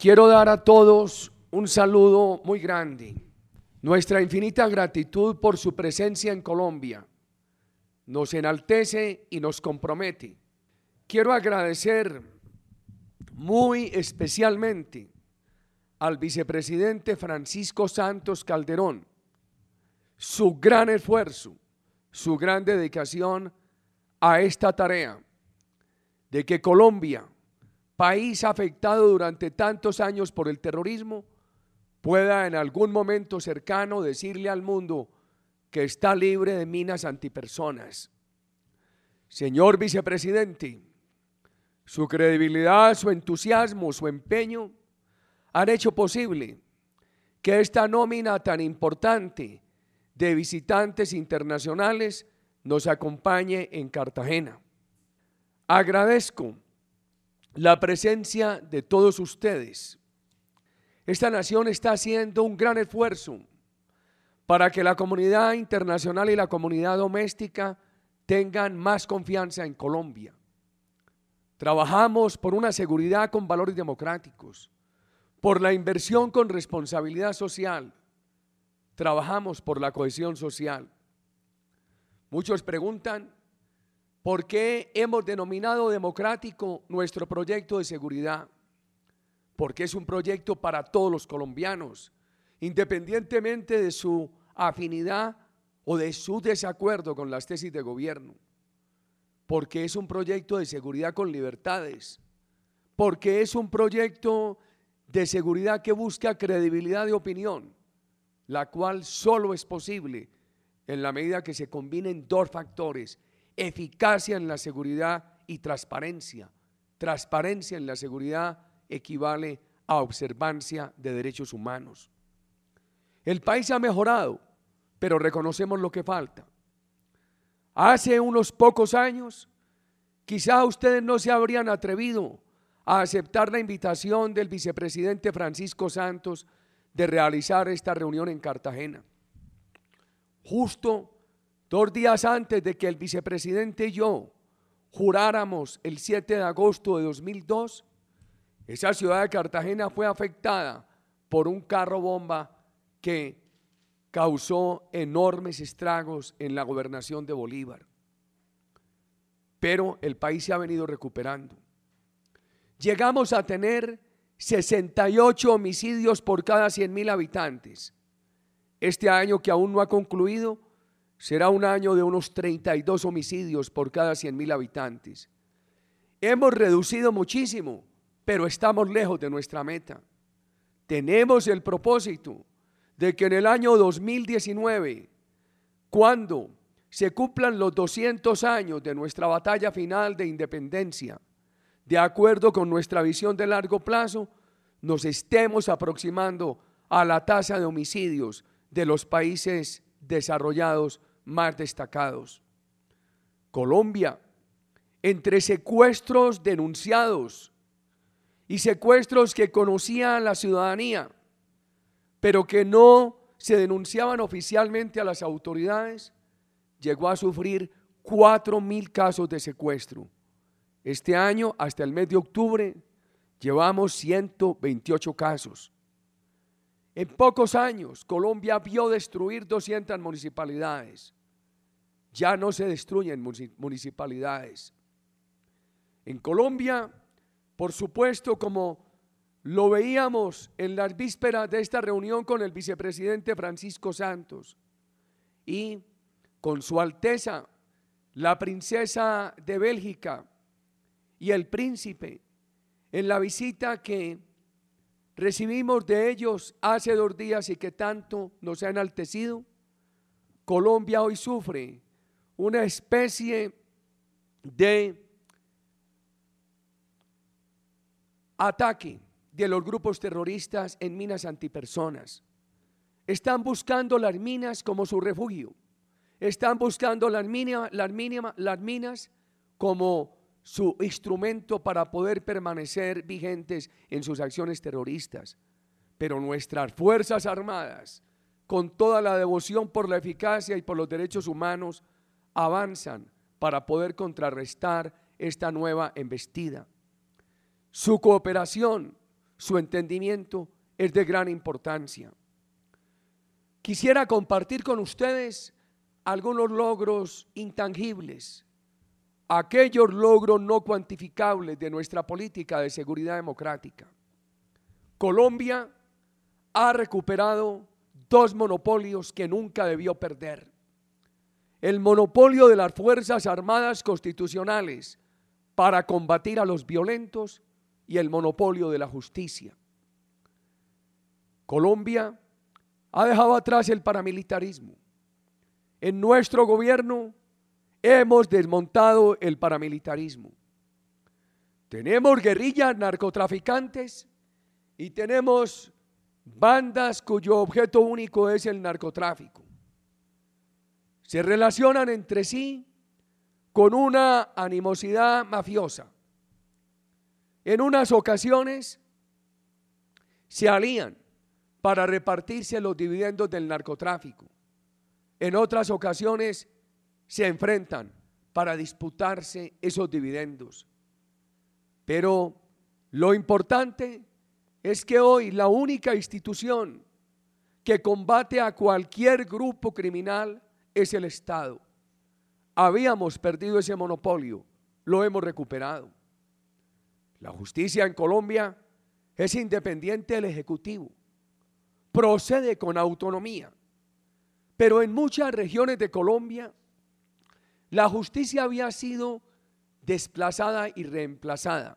Quiero dar a todos un saludo muy grande. Nuestra infinita gratitud por su presencia en Colombia nos enaltece y nos compromete. Quiero agradecer muy especialmente al vicepresidente Francisco Santos Calderón su gran esfuerzo, su gran dedicación a esta tarea de que Colombia, país afectado durante tantos años por el terrorismo, pueda en algún momento cercano decirle al mundo que está libre de minas antipersonas. Señor vicepresidente, su credibilidad, su entusiasmo, su empeño han hecho posible que esta nómina tan importante de visitantes internacionales nos acompañe en Cartagena. Agradezco la presencia de todos ustedes. Esta nación está haciendo un gran esfuerzo para que la comunidad internacional y la comunidad doméstica tengan más confianza en Colombia. Trabajamos por una seguridad con valores democráticos, por la inversión con responsabilidad social, trabajamos por la cohesión social. Muchos preguntan, ¿por qué hemos denominado democrático nuestro proyecto de seguridad? Porque es un proyecto para todos los colombianos, independientemente de su afinidad o de su desacuerdo con las tesis de gobierno. Porque es un proyecto de seguridad con libertades. Porque es un proyecto de seguridad que busca credibilidad de opinión, la cual solo es posible en la medida que se combinen dos factores: eficacia en la seguridad y transparencia. Transparencia en la seguridad equivale a observancia de derechos humanos. El país ha mejorado, pero reconocemos lo que falta. Hace unos pocos años, quizá ustedes no se habrían atrevido a aceptar la invitación del vicepresidente Francisco Santos de realizar esta reunión en Cartagena. Justo 2 días antes de que el vicepresidente y yo juráramos el 7 de agosto de 2002, esa ciudad de Cartagena fue afectada por un carro bomba que causó enormes estragos en la gobernación de Bolívar. Pero el país se ha venido recuperando. Llegamos a tener 68 homicidios por cada 100.000 habitantes. Este año, que aún no ha concluido, será un año de unos 32 homicidios por cada 100.000 habitantes. Hemos reducido muchísimo, pero estamos lejos de nuestra meta. Tenemos el propósito de que en el año 2019, cuando se cumplan los 200 años de nuestra batalla final de independencia, de acuerdo con nuestra visión de largo plazo, nos estemos aproximando a la tasa de homicidios de los países desarrollados más destacados. Colombia, entre secuestros denunciados y secuestros que conocía la ciudadanía, pero que no se denunciaban oficialmente a las autoridades, llegó a sufrir 4.000 casos de secuestro. Este año, hasta el mes de octubre, llevamos 128 casos. En pocos años, Colombia vio destruir 200 municipalidades. Ya no se destruyen municipalidades. En Colombia, por supuesto, como lo veíamos en las vísperas de esta reunión con el vicepresidente Francisco Santos y con su Alteza, la princesa de Bélgica y el príncipe, en la visita que recibimos de ellos hace 2 días y que tanto nos ha enaltecido, Colombia hoy sufre una especie de ataque de los grupos terroristas en minas antipersonas. Están buscando las minas como su refugio. Están buscando las minas como su instrumento para poder permanecer vigentes en sus acciones terroristas. Pero nuestras Fuerzas Armadas, con toda la devoción por la eficacia y por los derechos humanos, avanzan para poder contrarrestar esta nueva embestida. Su cooperación, su entendimiento es de gran importancia. Quisiera compartir con ustedes algunos logros intangibles, aquellos logros no cuantificables de nuestra política de seguridad democrática. Colombia ha recuperado dos monopolios que nunca debió perder: el monopolio de las Fuerzas Armadas constitucionales para combatir a los violentos y el monopolio de la justicia. Colombia ha dejado atrás el paramilitarismo. En nuestro gobierno hemos desmontado el paramilitarismo. Tenemos guerrillas narcotraficantes y tenemos bandas cuyo objeto único es el narcotráfico. Se relacionan entre sí con una animosidad mafiosa. En unas ocasiones se alían para repartirse los dividendos del narcotráfico. En otras ocasiones se enfrentan para disputarse esos dividendos. Pero lo importante es que hoy la única institución que combate a cualquier grupo criminal es el Estado. Habíamos perdido ese monopolio, lo hemos recuperado. La justicia en Colombia es independiente del Ejecutivo, procede con autonomía, pero en muchas regiones de Colombia la justicia había sido desplazada y reemplazada.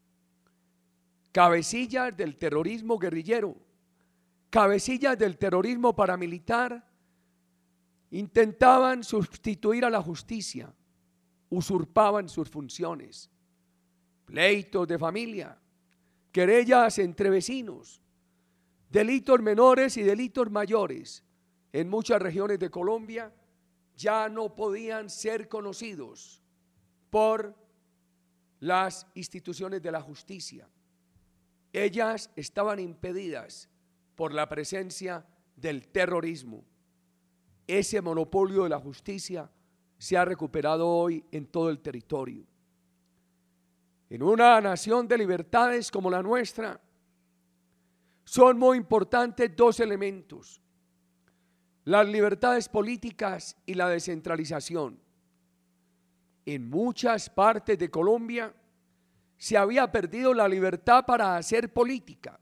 Cabecillas del terrorismo guerrillero, cabecillas del terrorismo paramilitar intentaban sustituir a la justicia, usurpaban sus funciones. Pleitos de familia, querellas entre vecinos, delitos menores y delitos mayores en muchas regiones de Colombia ya no podían ser conocidos por las instituciones de la justicia. Ellas estaban impedidas por la presencia del terrorismo. Ese monopolio de la justicia se ha recuperado hoy en todo el territorio. En una nación de libertades como la nuestra, son muy importantes dos elementos: las libertades políticas y la descentralización. En muchas partes de Colombia se había perdido la libertad para hacer política.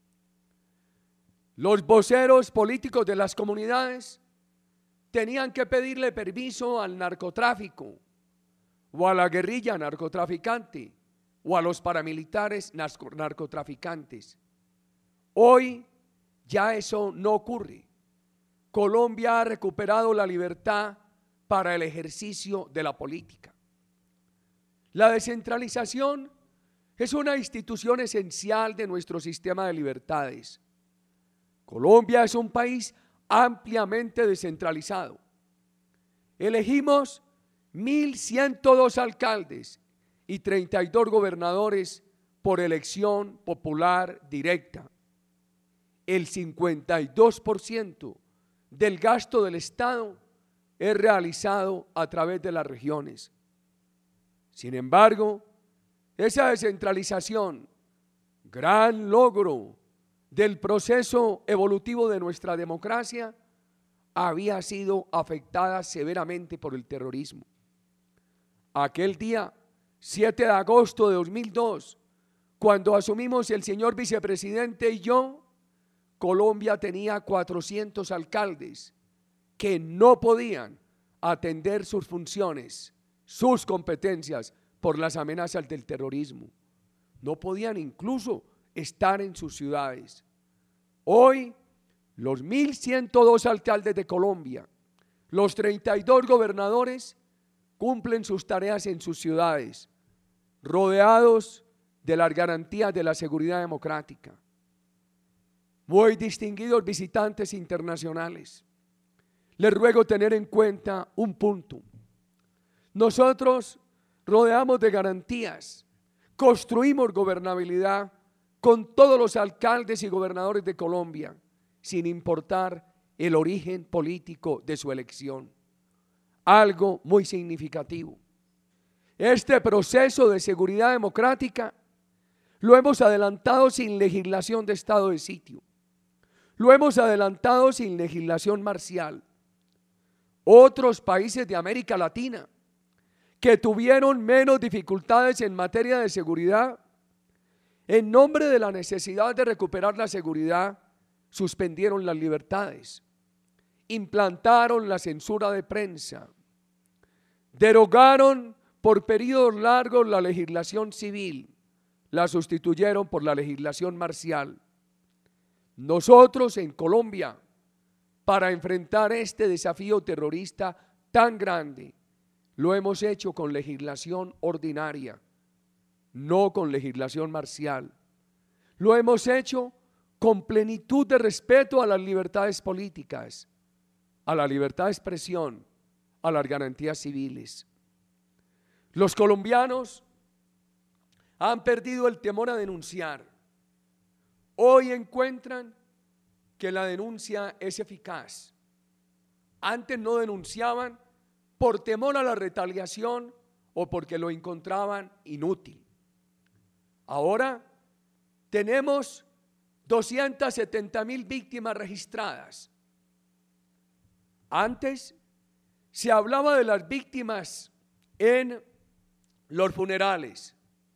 Los voceros políticos de las comunidades tenían que pedirle permiso al narcotráfico o a la guerrilla narcotraficante o a los paramilitares narcotraficantes. Hoy ya eso no ocurre. Colombia ha recuperado la libertad para el ejercicio de la política. La descentralización es una institución esencial de nuestro sistema de libertades. Colombia es un país ampliamente descentralizado. Elegimos 1.102 alcaldes y 32 gobernadores por elección popular directa. El 52% del gasto del Estado es realizado a través de las regiones. Sin embargo, esa descentralización, gran logro del proceso evolutivo de nuestra democracia, había sido afectada severamente por el terrorismo. Aquel día, 7 de agosto de 2002, cuando asumimos el señor vicepresidente y yo, Colombia tenía 400 alcaldes que no podían atender sus funciones, sus competencias por las amenazas del terrorismo. No podían incluso estar en sus ciudades. Hoy, los 1.102 alcaldes de Colombia, los 32 gobernadores cumplen sus tareas en sus ciudades, rodeados de las garantías de la seguridad democrática. Muy distinguidos visitantes internacionales, les ruego tener en cuenta un punto. Nosotros rodeamos de garantías, construimos gobernabilidad con todos los alcaldes y gobernadores de Colombia, sin importar el origen político de su elección. Algo muy significativo. Este proceso de seguridad democrática Lo hemos adelantado sin legislación de estado de sitio. Lo hemos adelantado sin legislación marcial. Otros países de América Latina que tuvieron menos dificultades en materia de seguridad, en nombre de la necesidad de recuperar la seguridad, suspendieron las libertades, implantaron la censura de prensa, derogaron por periodos largos la legislación civil, la sustituyeron por la legislación marcial. Nosotros en Colombia, para enfrentar este desafío terrorista tan grande, lo hemos hecho con legislación ordinaria, no con legislación marcial. Lo hemos hecho con plenitud de respeto a las libertades políticas, a la libertad de expresión, a las garantías civiles. Los colombianos han perdido el temor a denunciar. Hoy encuentran que la denuncia es eficaz. Antes no denunciaban por temor a la retaliación o porque lo encontraban inútil. Ahora tenemos 270,000 víctimas registradas. Antes se hablaba de las víctimas en los funerales,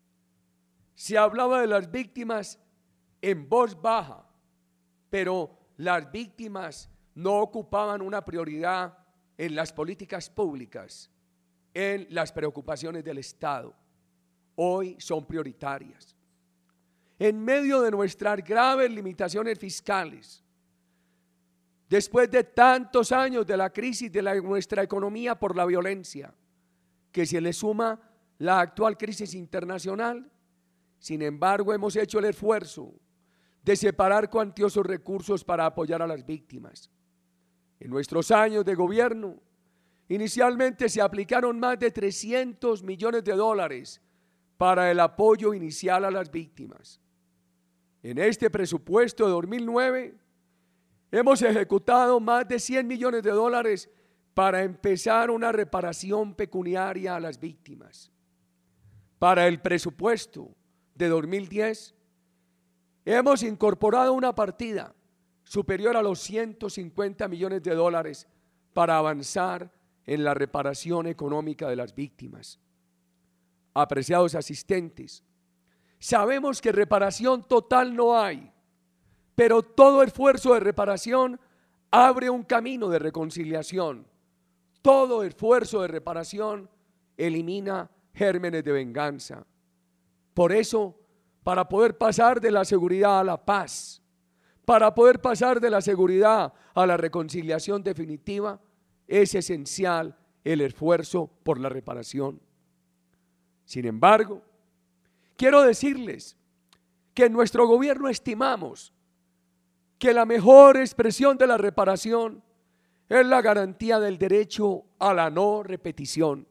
se hablaba de las víctimas en voz baja, pero las víctimas no ocupaban una prioridad en las políticas públicas, en las preocupaciones del Estado. Hoy son prioritarias. En medio de nuestras graves limitaciones fiscales, después de tantos años de la crisis de nuestra economía por la violencia, que se le suma la actual crisis internacional, sin embargo hemos hecho el esfuerzo de separar cuantiosos recursos para apoyar a las víctimas. En nuestros años de gobierno, inicialmente se aplicaron más de 300 millones de dólares para el apoyo inicial a las víctimas. En este presupuesto de 2009 hemos ejecutado más de 100 millones de dólares para empezar una reparación pecuniaria a las víctimas. Para el presupuesto de 2010 hemos incorporado una partida superior a los 150 millones de dólares para avanzar en la reparación económica de las víctimas. Apreciados asistentes, sabemos que reparación total no hay, pero todo esfuerzo de reparación abre un camino de reconciliación. Todo esfuerzo de reparación elimina gérmenes de venganza. Por eso, para poder pasar de la seguridad a la paz, para poder pasar de la seguridad a la reconciliación definitiva, es esencial el esfuerzo por la reparación. Sin embargo, quiero decirles que en nuestro gobierno estimamos que la mejor expresión de la reparación es la garantía del derecho a la no repetición.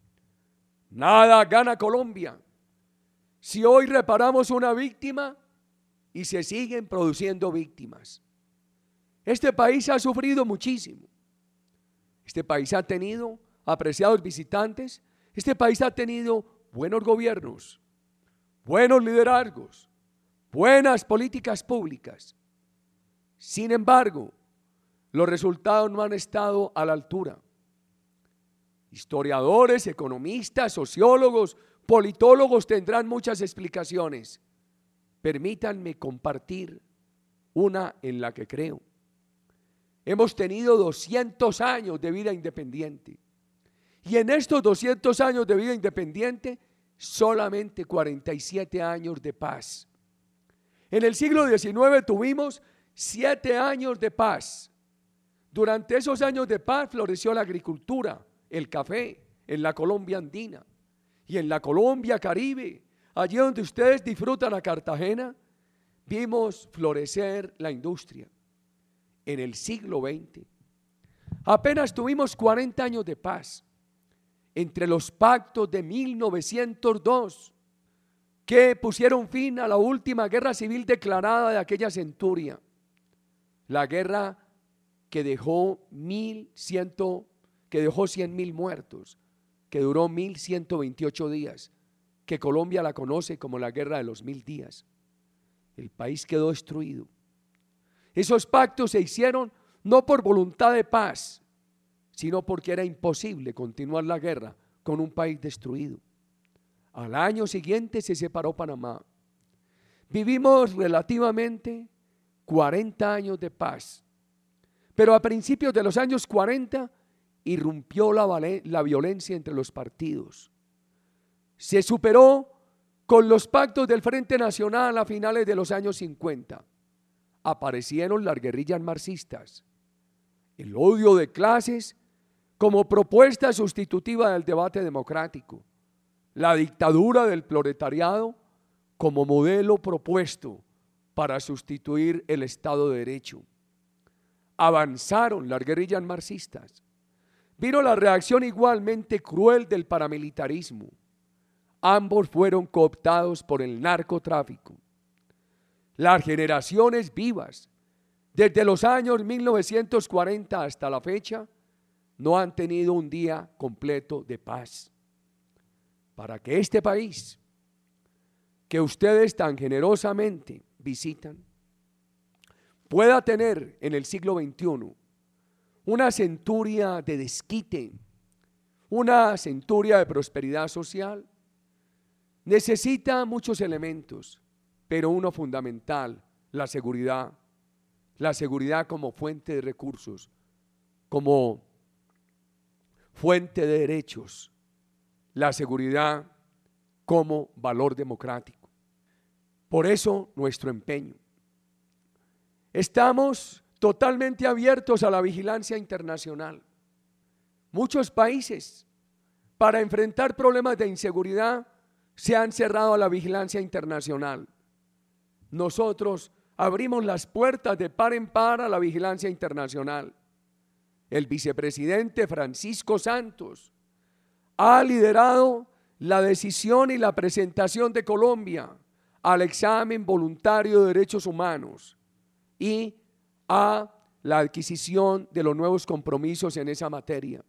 Nada gana Colombia si hoy reparamos una víctima y se siguen produciendo víctimas. Este país ha sufrido muchísimo. Este país ha tenido, apreciados visitantes, este país ha tenido buenos gobiernos, buenos liderazgos, buenas políticas públicas. Sin embargo, los resultados no han estado a la altura. Historiadores, economistas, sociólogos, politólogos tendrán muchas explicaciones. Permítanme compartir una en la que creo. Hemos tenido 200 años de vida independiente. Y en estos 200 años de vida independiente, solamente 47 años de paz. En el siglo XIX tuvimos 7 años de paz. Durante esos años de paz floreció la agricultura, el café, en la Colombia andina y en la Colombia Caribe. Allí donde ustedes disfrutan a Cartagena, vimos florecer la industria. En el siglo XX, apenas tuvimos 40 años de paz. Entre los pactos de 1902, que pusieron fin a la última guerra civil declarada de aquella centuria, la guerra que dejó 100,000 muertos, que duró 1,128 días, que Colombia la conoce como la Guerra de los 1000 días. El país quedó destruido. Esos pactos se hicieron no por voluntad de paz, sino porque era imposible continuar la guerra con un país destruido. Al año siguiente se separó Panamá. Vivimos relativamente 40 años de paz, pero a principios de los años 40 irrumpió la violencia entre los partidos. Se superó con los pactos del Frente Nacional a finales de los años 50. Aparecieron las guerrillas marxistas, el odio de clases como propuesta sustitutiva del debate democrático, la dictadura del proletariado como modelo propuesto para sustituir el Estado de Derecho. Avanzaron las guerrillas marxistas. Vino la reacción igualmente cruel del paramilitarismo. Ambos fueron cooptados por el narcotráfico. Las generaciones vivas, desde los años 1940 hasta la fecha, no han tenido un día completo de paz. Para que este país, que ustedes tan generosamente visitan, pueda tener en el siglo XXI una centuria de desquite, una centuria de prosperidad social, necesita muchos elementos, pero uno fundamental, la seguridad como fuente de recursos, como fuente de derechos, la seguridad como valor democrático. Por eso nuestro empeño. Estamos totalmente abiertos a la vigilancia internacional. Muchos países, para enfrentar problemas de inseguridad, se han cerrado a la vigilancia internacional. Nosotros abrimos las puertas de par en par a la vigilancia internacional. El vicepresidente Francisco Santos ha liderado la decisión y la presentación de Colombia al examen voluntario de derechos humanos y a la adquisición de los nuevos compromisos en esa materia.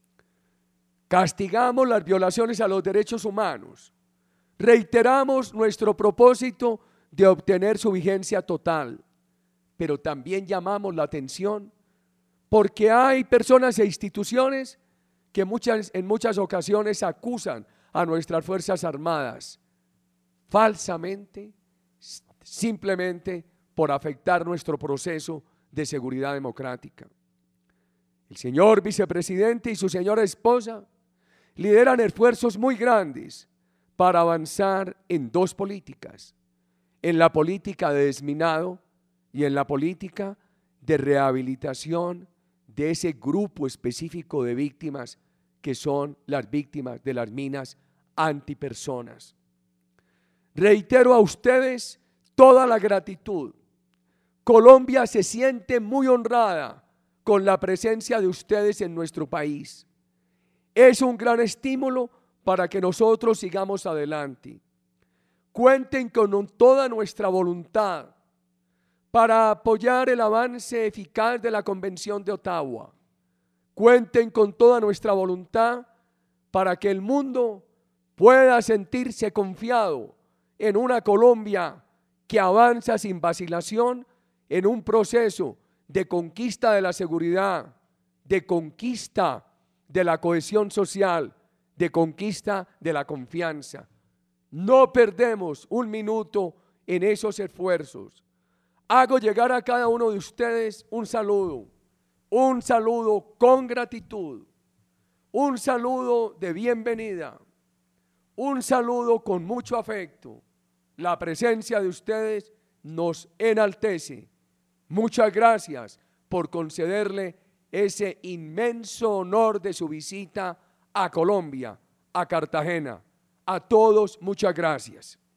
Castigamos las violaciones a los derechos humanos. Reiteramos nuestro propósito de obtener su vigencia total, pero también llamamos la atención porque hay personas e instituciones que en muchas ocasiones acusan a nuestras Fuerzas Armadas falsamente, simplemente por afectar nuestro proceso de seguridad democrática. El señor vicepresidente y su señora esposa lideran esfuerzos muy grandes para avanzar en dos políticas, en la política de desminado y en la política de rehabilitación de ese grupo específico de víctimas que son las víctimas de las minas antipersonas. Reitero a ustedes toda la gratitud. Colombia se siente muy honrada con la presencia de ustedes en nuestro país. Es un gran estímulo para que nosotros sigamos adelante. Cuenten con toda nuestra voluntad para apoyar el avance eficaz de la Convención de Ottawa. Cuenten con toda nuestra voluntad para que el mundo pueda sentirse confiado en una Colombia que avanza sin vacilación en un proceso de conquista de la seguridad, de conquista de la cohesión social, de conquista de la confianza. No perdemos un minuto en esos esfuerzos. Hago llegar a cada uno de ustedes un saludo con gratitud, un saludo de bienvenida, un saludo con mucho afecto. La presencia de ustedes nos enaltece. Muchas gracias por concederle ese inmenso honor de su visita a Colombia, a Cartagena. A todos, muchas gracias.